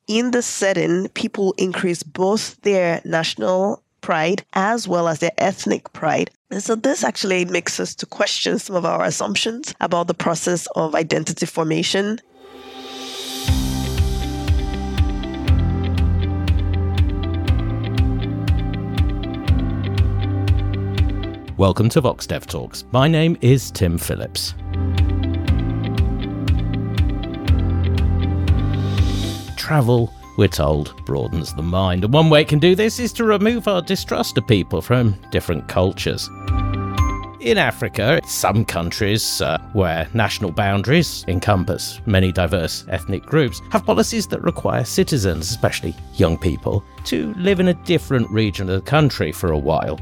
in this setting, people increase both their national pride as well as their ethnic pride. And so this actually makes us to question some of our assumptions about the process of identity formation. Welcome to VoxDev Talks. My name is Tim Phillips. Travel, we're told, broadens the mind. And one way it can do this is to remove our distrust of people from different cultures. In Africa, some countries where national boundaries encompass many diverse ethnic groups have policies that require citizens, especially young people, to live in a different region of the country for a while.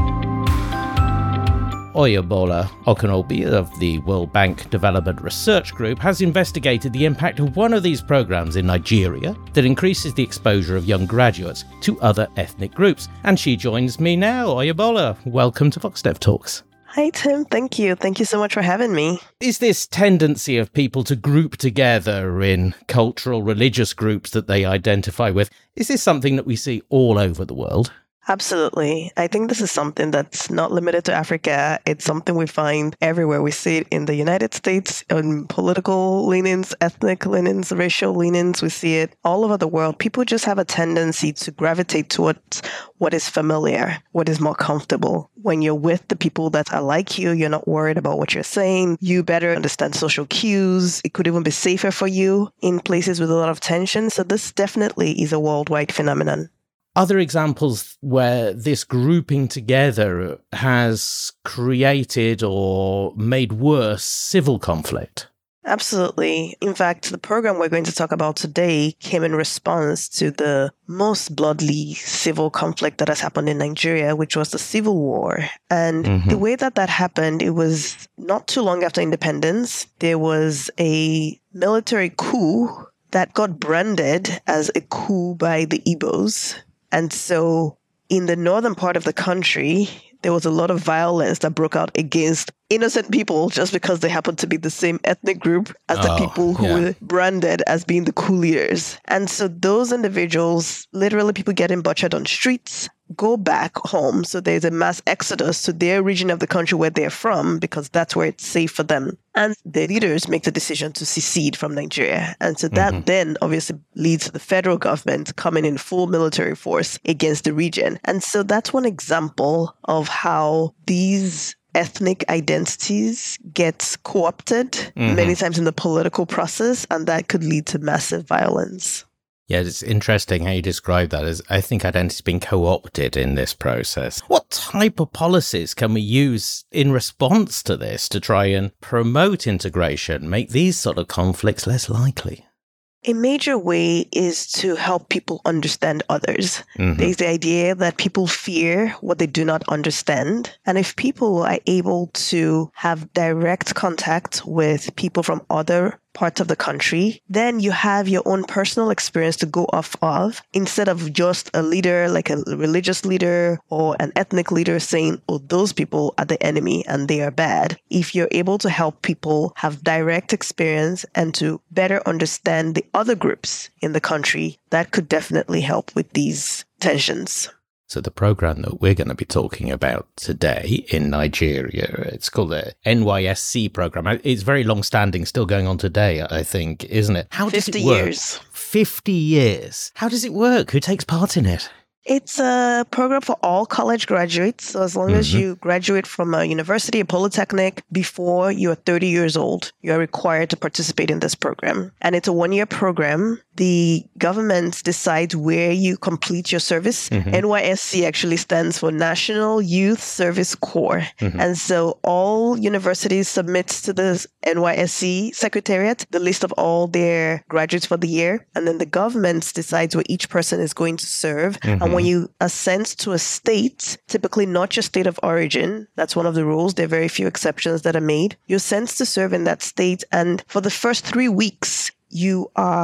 Oyebola Okonobi of the World Bank Development Research Group has investigated the impact of one of these programs in Nigeria that increases the exposure of young graduates to other ethnic groups. And she joins me now. Oyebola, welcome to VoxDev Talks. Hi, Tim. Thank you. Thank you so much for having me. Is this tendency of people to group together in cultural, religious groups that they identify with, is this something that we see all over the world? Absolutely. I think this is something that's not limited to Africa. It's something we find everywhere. We see it in the United States, in political leanings, ethnic leanings, racial leanings. We see it all over the world. People just have a tendency to gravitate towards what is familiar, what is more comfortable. When you're with the people that are like you, you're not worried about what you're saying. You better understand social cues. It could even be safer for you in places with a lot of tension. So this definitely is a worldwide phenomenon. Other examples where this grouping together has created or made worse civil conflict? Absolutely. In fact, the program we're going to talk about today came in response to the most bloody civil conflict that has happened in Nigeria, which was the Civil War. And the way that happened, it was not too long after independence. There was a military coup that got branded as a coup by the Igbos. And so in the northern part of the country, there was a lot of violence that broke out against innocent people just because they happened to be the same ethnic group as the people who were branded as being the coup leaders. And so those individuals, literally people getting butchered on streets, go back home. So there's a mass exodus to their region of the country where they're from because that's where it's safe for them. And the leaders make the decision to secede from Nigeria. And so that then obviously leads to the federal government coming in full military force against the region. And so that's one example of how these ethnic identities get co-opted many times in the political process, and that could lead to massive violence. Yeah, it's interesting how you describe that as I think identity's been co-opted in this process. What type of policies can we use in response to this to try and promote integration, make these sort of conflicts less likely? A major way is to help people understand others. There's the idea that people fear what they do not understand. And if people are able to have direct contact with people from other parts of the country, then you have your own personal experience to go off of instead of just a leader, like a religious leader or an ethnic leader saying, oh, those people are the enemy and they are bad. If you're able to help people have direct experience and to better understand the other groups in the country, that could definitely help with these tensions. So the program that we're going to be talking about today in Nigeria, it's called the NYSC program. It's very long-standing, still going on today, I think, isn't it? How does it work? 50 years. 50 years. How does it work? Who takes part in it? It's a program for all college graduates. So as long as you graduate from a university, a polytechnic, before you're 30 years old, you're required to participate in this program. And it's a one-year program. The government decides where you complete your service. NYSC actually stands for National Youth Service Corps. And so all universities submit to the NYSC Secretariat the list of all their graduates for the year. And then the government decides where each person is going to serve. And when you are sent to a state, typically not your state of origin, that's one of the rules. There are very few exceptions that are made. You're sent to serve in that state. And for the first 3 weeks, you are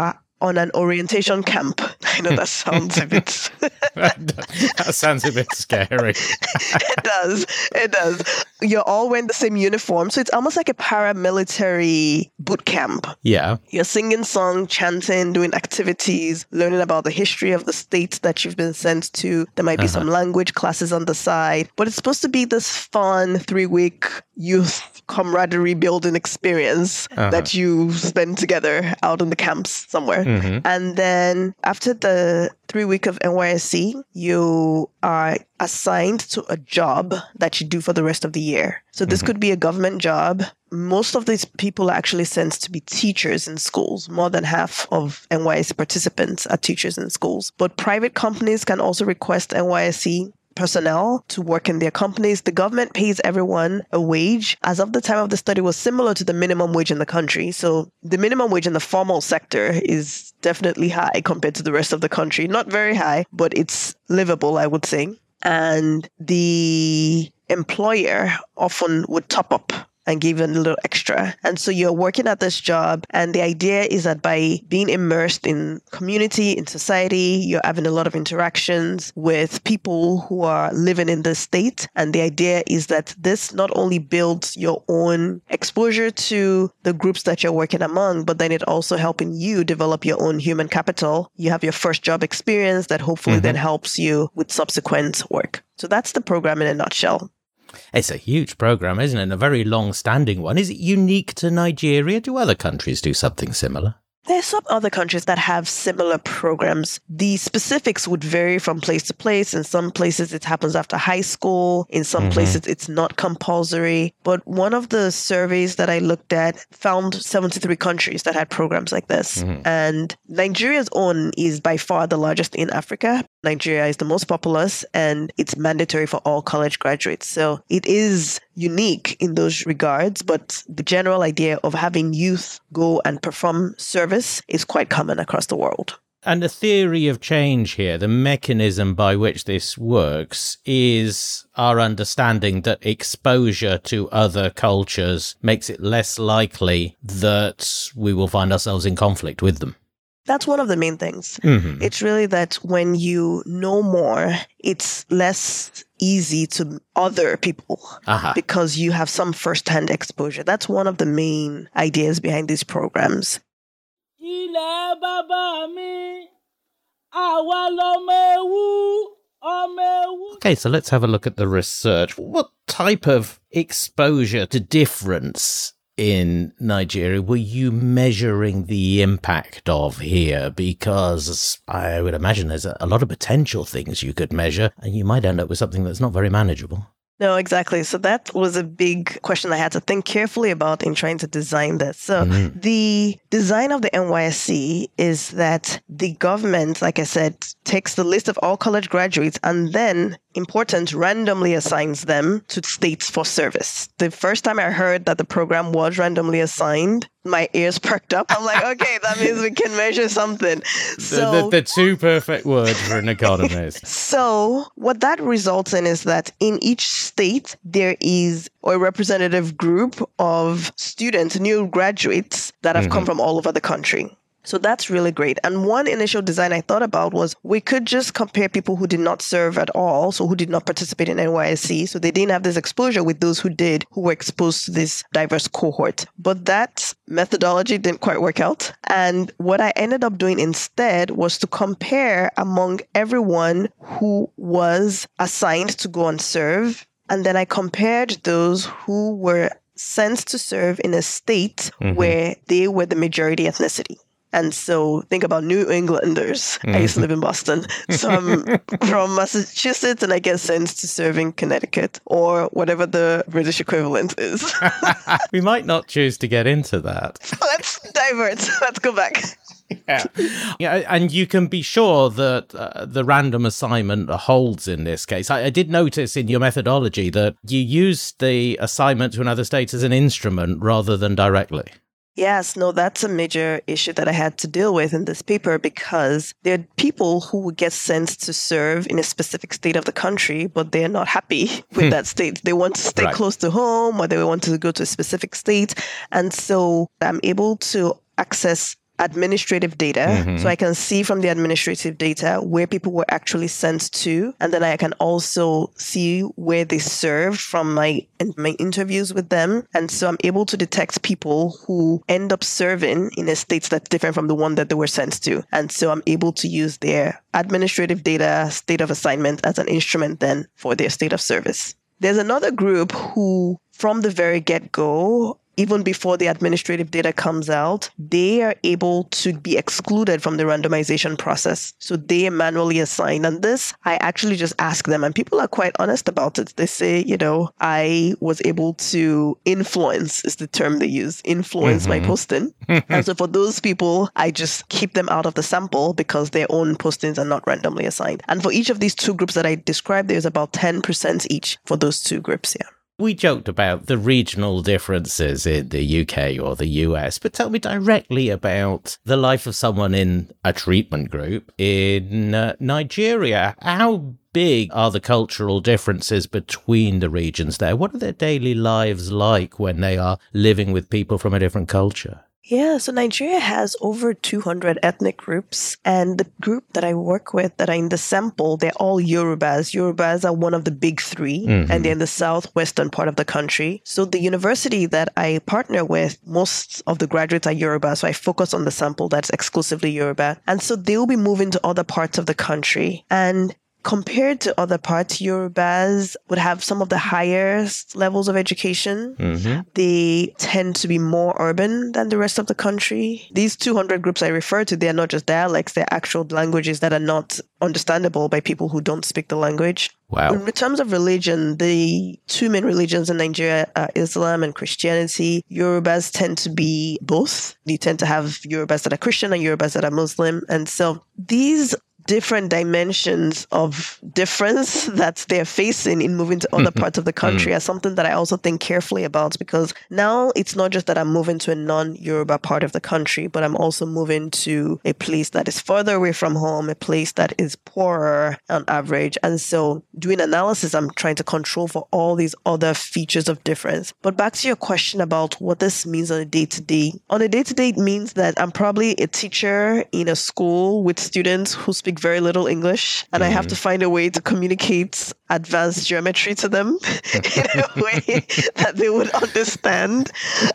on an orientation camp. I know that sounds a bit... That sounds a bit scary. It does. You're all wearing the same uniform. So it's almost like a paramilitary boot camp. Yeah. You're singing songs, chanting, doing activities, learning about the history of the state that you've been sent to. There might be some language classes on the side. But it's supposed to be this fun 3-week youth camaraderie building experience that you spend together out in the camps somewhere. And then after the 3 week of NYSC, you are assigned to a job that you do for the rest of the year. So this could be a government job. Most of these people are actually sent to be teachers in schools. More than half of NYSC participants are teachers in schools. But private companies can also request NYSC personnel to work in their companies. The government pays everyone a wage. As of the time of the study, was similar to the minimum wage in the country. So the minimum wage in the formal sector is definitely high compared to the rest of the country. Not very high, but it's livable, I would say. And the employer often would top up and give you a little extra. And so you're working at this job. And the idea is that by being immersed in community, in society, you're having a lot of interactions with people who are living in this state. And the idea is that this not only builds your own exposure to the groups that you're working among, but then it also helping you develop your own human capital. You have your first job experience that hopefully then helps you with subsequent work. So that's the program in a nutshell. It's a huge program, isn't it? And a very long-standing one. Is it unique to Nigeria? Do other countries do something similar? There's some other countries that have similar programs. The specifics would vary from place to place. In some places, it happens after high school. In some places, it's not compulsory. But one of the surveys that I looked at found 73 countries that had programs like this. And Nigeria's own is by far the largest in Africa. Nigeria is the most populous, and it's mandatory for all college graduates. So it is unique in those regards, but the general idea of having youth go and perform service is quite common across the world. And the theory of change here, the mechanism by which this works, is our understanding that exposure to other cultures makes it less likely that we will find ourselves in conflict with them. That's one of the main things. It's really that when you know more, it's less easy to other people because you have some first-hand exposure. That's one of the main ideas behind these programs. Okay, so let's have a look at the research. What type of exposure to difference in Nigeria were you measuring the impact of here? Because I would imagine there's a lot of potential things you could measure, and you might end up with something that's not very manageable. No, exactly. So that was a big question I had to think carefully about in trying to design this. So the design of the NYSC is that the government, like I said, takes the list of all college graduates and then, important, randomly assigns them to states for service. The first time I heard that the program was randomly assigned, my ears perked up. I'm like, okay, that means we can measure something. So the two perfect words for an economist. So what that results in is that in each state, there is a representative group of students, new graduates that have come from all over the country. So that's really great. And one initial design I thought about was we could just compare people who did not serve at all, so who did not participate in NYSC, so they didn't have this exposure with those who did, who were exposed to this diverse cohort. But that methodology didn't quite work out. And what I ended up doing instead was to compare among everyone who was assigned to go and serve. And then I compared those who were sent to serve in a state where they were the majority ethnicity. And so think about New Englanders. I used to live in Boston. So I'm from Massachusetts and I get sent to serve in Connecticut or whatever the British equivalent is. We might not choose to get into that. Let's divert. Let's go back. Yeah, and you can be sure that the random assignment holds in this case. I did notice in your methodology that you used the assignment to another state as an instrument rather than directly. Yes, no, that's a major issue that I had to deal with in this paper because there are people who would get sent to serve in a specific state of the country, but they're not happy with that state. They want to stay close to home or they want to go to a specific state. And so I'm able to access administrative data. So I can see from the administrative data where people were actually sent to. And then I can also see where they served from my interviews with them. And so I'm able to detect people who end up serving in a state that's different from the one that they were sent to. And so I'm able to use their administrative data, state of assignment as an instrument then for their state of service. There's another group who, from the very get-go, even before the administrative data comes out, they are able to be excluded from the randomization process. So they are manually assigned. And this, I actually just ask them, and people are quite honest about it. They say, I was able to influence, is the term they use, influence my posting. And so for those people, I just keep them out of the sample because their own postings are not randomly assigned. And for each of these two groups that I described, there's about 10% each for those two groups, yeah. We joked about the regional differences in the UK or the US, but tell me directly about the life of someone in a treatment group in Nigeria. How big are the cultural differences between the regions there? What are their daily lives like when they are living with people from a different culture? Yeah, so Nigeria has over 200 ethnic groups, and the group that I work with that are in the sample, they're all Yorubas. Yorubas are one of the big three, and they're in the southwestern part of the country. So the university that I partner with, most of the graduates are Yoruba, so I focus on the sample that's exclusively Yoruba. And so they'll be moving to other parts of the country. And compared to other parts, Yorubas would have some of the highest levels of education. They tend to be more urban than the rest of the country. These 200 groups I refer to, they're not just dialects, they're actual languages that are not understandable by people who don't speak the language. Wow. In terms of religion, the two main religions in Nigeria are Islam and Christianity. Yorubas tend to be both. You tend to have Yorubas that are Christian and Yorubas that are Muslim. And so these different dimensions of difference that they're facing in moving to other parts of the country are something that I also think carefully about, because now it's not just that I'm moving to a non-Yoruba part of the country, but I'm also moving to a place that is further away from home, a place that is poorer on average. And so doing analysis, I'm trying to control for all these other features of difference. But back to your question about what this means on a day-to-day. On a day-to-day, it means that I'm probably a teacher in a school with students who speak very little English, and I have to find a way to communicate advanced geometry to them in a way that they would understand.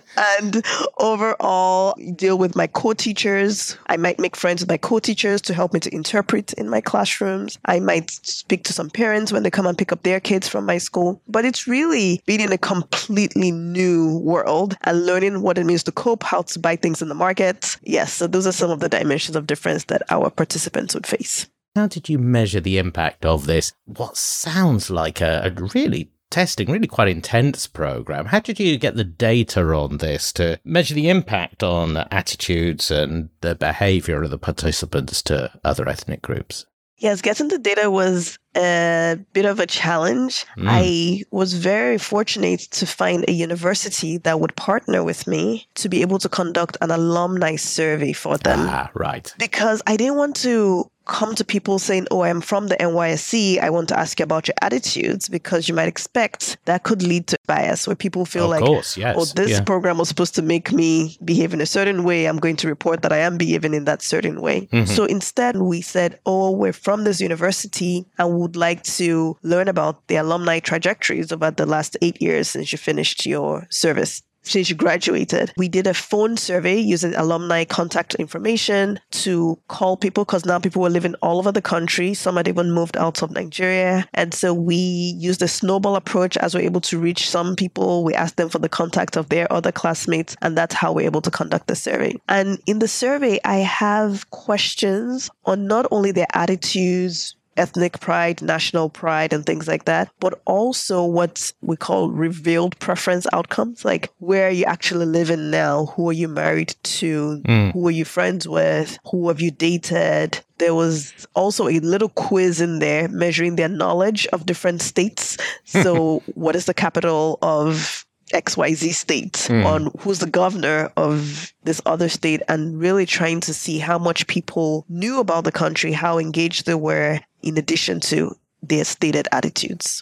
And overall, deal with my co-teachers. I might make friends with my co-teachers to help me to interpret in my classrooms. I might speak to some parents when they come and pick up their kids from my school. But it's really being in a completely new world and learning what it means to cope, how to buy things in the market. Yes, so those are some of the dimensions of difference that our participants would face. How did you measure the impact of this, what sounds like a really quite intense program? How did you get the data on this to measure the impact on attitudes and the behavior of the participants to other ethnic groups? Yes, getting the data was a bit of a challenge. I was very fortunate to find a university that would partner with me to be able to conduct an alumni survey for them. Ah, right. Because I didn't want to come to people saying, oh, I'm from the NYSC, I want to ask you about your attitudes, because you might expect that could lead to bias where people feel this program was supposed to make me behave in a certain way. I'm going to report that I am behaving in that certain way. So instead, we said, oh, we're from this university and we would like to learn about the alumni trajectories over the last 8 years since you finished your service. Since you graduated. We did a phone survey using alumni contact information to call people, because now people were living all over the country. Some had even moved out of Nigeria. And so we used a snowball approach. As we're able to reach some people, we asked them for the contact of their other classmates. And that's how we're able to conduct the survey. And in the survey, I have questions on not only their attitudes, ethnic pride, national pride, and things like that, but also what we call revealed preference outcomes, like where are you actually living now? Who are you married to? Who are you friends with? Who have you dated? There was also a little quiz in there measuring their knowledge of different states. So what is the capital of XYZ state, on who's the governor of this other state, and really trying to see how much people knew about the country, how engaged they were, in addition to their stated attitudes.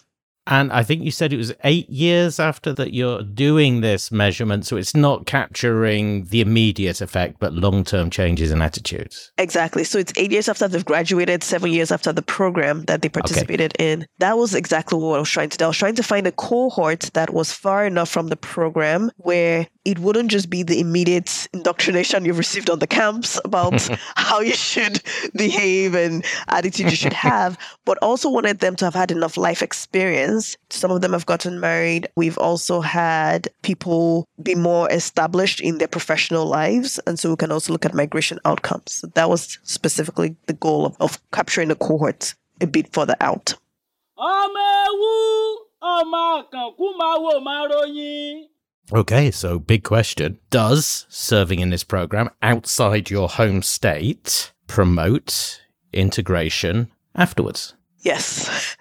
And I think you said it was 8 years after that you're doing this measurement, so it's not capturing the immediate effect, but long-term changes in attitudes. Exactly. So it's 8 years after they've graduated, 7 years after the program that they participated in. That was exactly what I was trying to do. I was trying to find a cohort that was far enough from the program where it wouldn't just be the immediate indoctrination you've received on the camps about how you should behave and attitude you should have, but also wanted them to have had enough life experience. Some of them have gotten married. We've also had people be more established in their professional lives. And so we can also look at migration outcomes. So that was specifically the goal of capturing the cohort a bit further out. Okay, so big question. Does serving in this program outside your home state promote integration afterwards? Yes.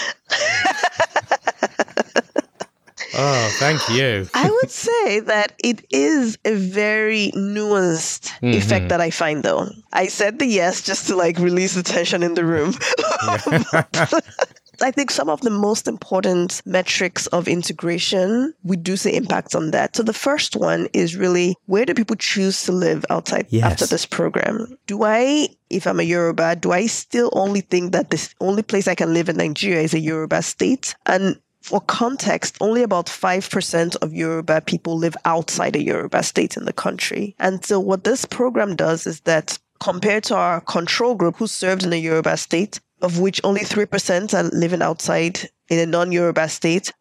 Oh, thank you. I would say that it is a very nuanced effect that I find, though. I said the yes just to release the tension in the room. I think some of the most important metrics of integration, we do see impacts on that. So the first one is really, where do people choose to live outside after this program? If I'm a Yoruba, do I still only think that the only place I can live in Nigeria is a Yoruba state? And for context, only about 5% of Yoruba people live outside a Yoruba state in the country. And so what this program does is that compared to our control group who served in a Yoruba state, of which only 3% are living outside in a non-Yoruba state,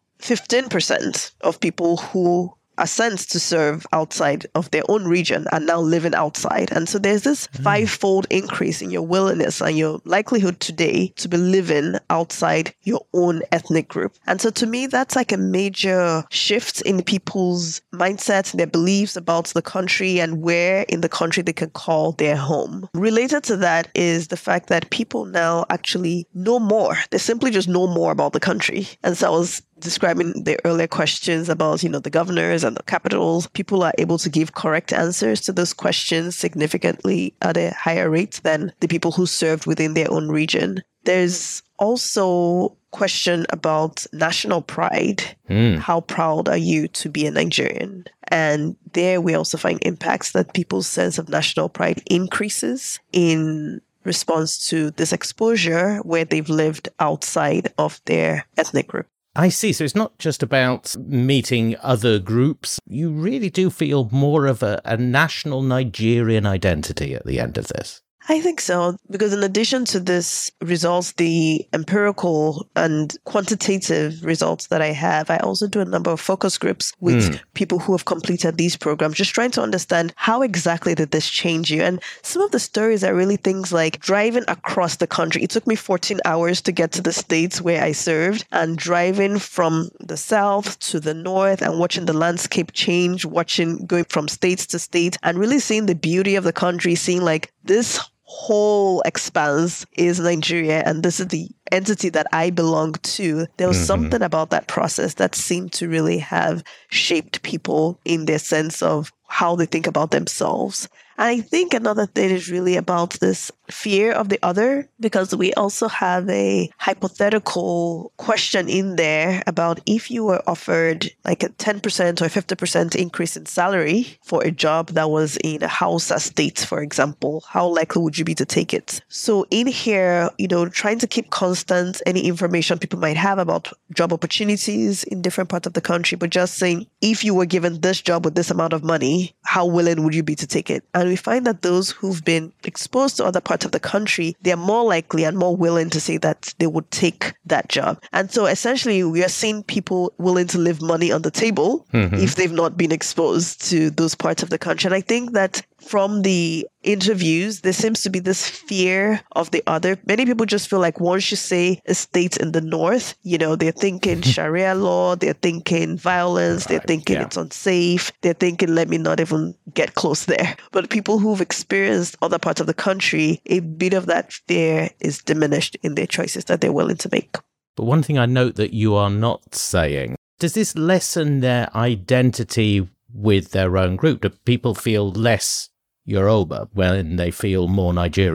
15% of people who are sent to serve outside of their own region are now living outside. And so there's this fivefold increase in your willingness and your likelihood today to be living outside your own ethnic group. And so to me, that's a major shift in people's mindsets, their beliefs about the country and where in the country they can call their home. Related to that is the fact that people now actually know more. They simply just know more about the country. And so I was describing the earlier questions about, the governors and the capitals. People are able to give correct answers to those questions significantly at a higher rate than the people who served within their own region. There's also question about national pride. How proud are you to be a Nigerian? And there we also find impacts that people's sense of national pride increases in response to this exposure where they've lived outside of their ethnic group. I see. So it's not just about meeting other groups. You really do feel more of a national Nigerian identity at the end of this. I think so, because in addition to this results, the empirical and quantitative results that I have, I also do a number of focus groups with people who have completed these programs, just trying to understand how exactly did this change you. And some of the stories are really things like driving across the country. It took me 14 hours to get to the states where I served, and driving from the south to the north and watching the landscape change, going from state to state and really seeing the beauty of the country, seeing this whole expanse is Nigeria and this is the entity that I belong to. There was something about that process that seemed to really have shaped people in their sense of how they think about themselves. And I think another thing is really about this fear of the other, because we also have a hypothetical question in there about if you were offered a 10% or 50% increase in salary for a job that was in a Hausa state, for example, how likely would you be to take it? So in here, trying to keep constant any information people might have about job opportunities in different parts of the country, but just saying, if you were given this job with this amount of money, how willing would you be to take it? And we find that those who've been exposed to other parts of the country, they're more likely and more willing to say that they would take that job. And so essentially, we are seeing people willing to leave money on the table if they've not been exposed to those parts of the country. And I think that from the interviews, there seems to be this fear of the other. Many people just feel like once you say a state in the north, they're thinking Sharia law, they're thinking violence, they're thinking it's unsafe, they're thinking, let me not even get close there. But people who've experienced other parts of the country, a bit of that fear is diminished in their choices that they're willing to make. But one thing I note that you are not saying, does this lessen their identity with their own group? Do people feel less Yoruba when they feel more Nigerian?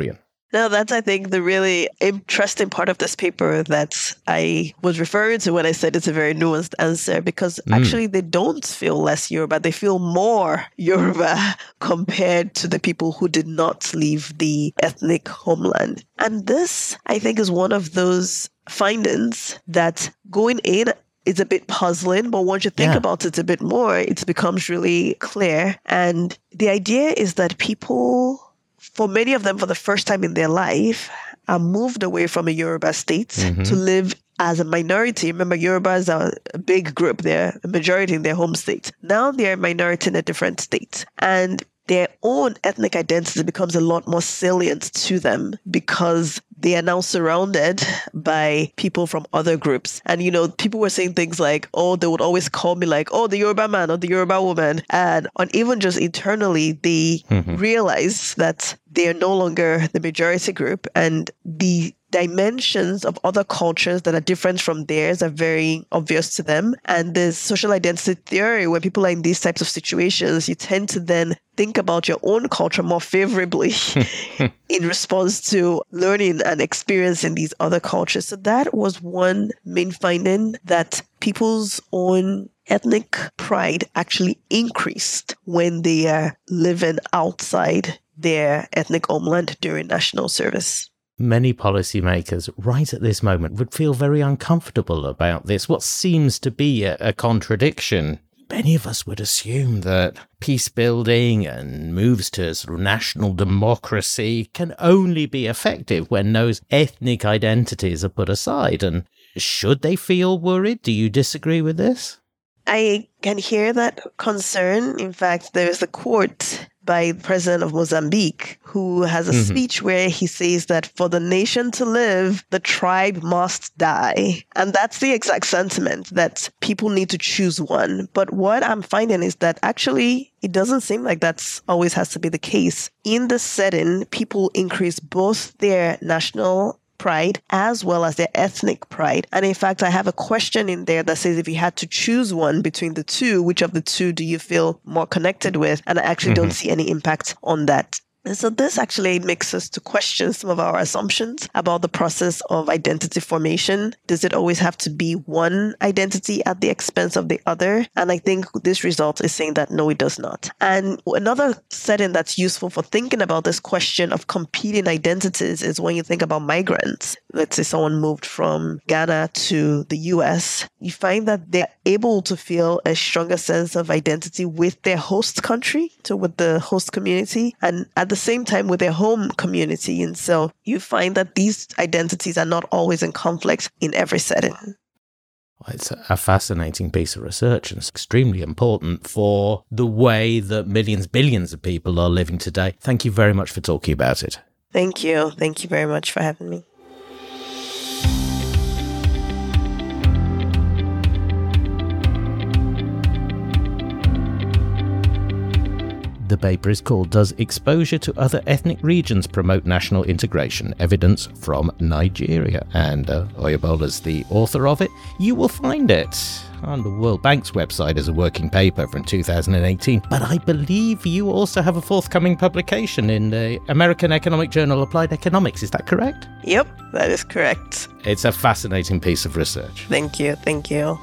Now, that's, I think, the really interesting part of this paper that I was referring to when I said it's a very nuanced answer, because actually they don't feel less Yoruba. They feel more Yoruba compared to the people who did not leave the ethnic homeland. And this, I think, is one of those findings that going in is a bit puzzling, but once you think about it a bit more, it becomes really clear. And the idea is that people, for many of them, for the first time in their life, are moved away from a Yoruba state to live as a minority. Remember, Yorubas are a big group. They're a majority in their home state. Now they're a minority in a different state. And their own ethnic identity becomes a lot more salient to them because they are now surrounded by people from other groups. And, people were saying things like, oh, they would always call me like, oh, the Yoruba man or the Yoruba woman. And even just internally, they realize that they are no longer the majority group, and the dimensions of other cultures that are different from theirs are very obvious to them. And there's social identity theory, when people are in these types of situations, you tend to then think about your own culture more favorably in response to learning and experiencing these other cultures. So that was one main finding, that people's own ethnic pride actually increased when they are living outside their ethnic homeland during national service. Many policymakers right at this moment would feel very uncomfortable about this, what seems to be a contradiction. Many of us would assume that peace building and moves to sort of national democracy can only be effective when those ethnic identities are put aside. And should they feel worried? Do you disagree with this? I can hear that concern. In fact, there's a quote by the president of Mozambique, who has a speech where he says that for the nation to live, the tribe must die. And that's the exact sentiment, that people need to choose one. But what I'm finding is that actually it doesn't seem like that's always has to be the case. In this setting, people increase both their national pride as well as their ethnic pride. And in fact, I have a question in there that says, if you had to choose one between the two, which of the two do you feel more connected with? And I actually don't see any impact on that. And so this actually makes us to question some of our assumptions about the process of identity formation. Does it always have to be one identity at the expense of the other? And I think this result is saying that no, it does not. And another setting that's useful for thinking about this question of competing identities is when you think about migrants. Let's say someone moved from Ghana to the US. You find that they're able to feel a stronger sense of identity with their host country, so with the host community, and at the same time with their home community. And so you find that these identities are not always in conflict in every setting. It's a fascinating piece of research, and it's extremely important for the way that millions, billions of people are living today. Thank you very much for talking about it. Thank you. Thank you very much for having me. The paper is called "Does Exposure to Other Ethnic Regions Promote National Integration? Evidence from Nigeria." And Oyebola's the author of it. You will find it on the World Bank's website as a working paper from 2018. But I believe you also have a forthcoming publication in the American Economic Journal Applied Economics. Is that correct? Yep, that is correct. It's a fascinating piece of research. Thank you. Thank you.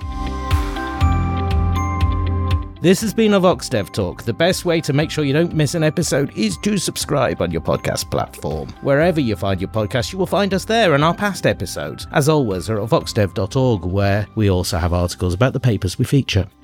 This has been a VoxDev Talk. The best way to make sure you don't miss an episode is to subscribe on your podcast platform. Wherever you find your podcast, you will find us there and our past episodes. As always, are at voxdev.org, where we also have articles about the papers we feature.